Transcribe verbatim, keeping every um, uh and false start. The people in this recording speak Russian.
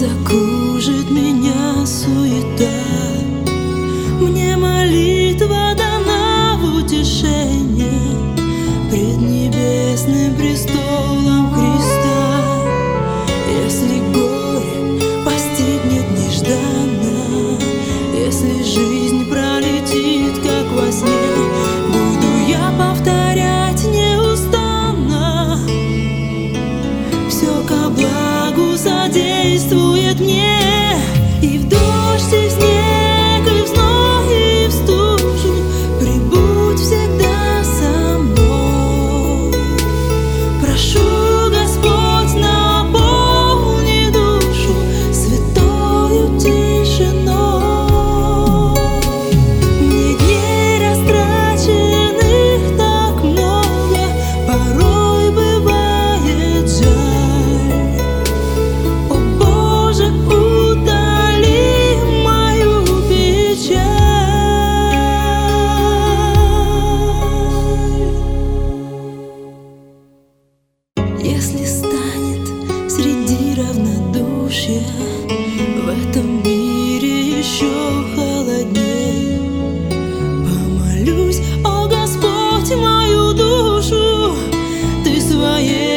закружит меня суета. Мне молитва дана в утешение пред небесным престолом Христа. Если горе постигнет нежданно, если жизнь пролетит, как во сне, буду я повторять неустанно: все ко благу содействует мне. И в дождь, и в снег, и в зной, и в стужу прибудь всегда со мной. Прошу, Господь, наполни душу святою тишиной. Мне дней растраченных так много, порой бывает жаль. О Боже, удали мою печаль. Если станет среди равнодушия в этом мире еще холодней, помолюсь: о Господь, мою душу Ты своей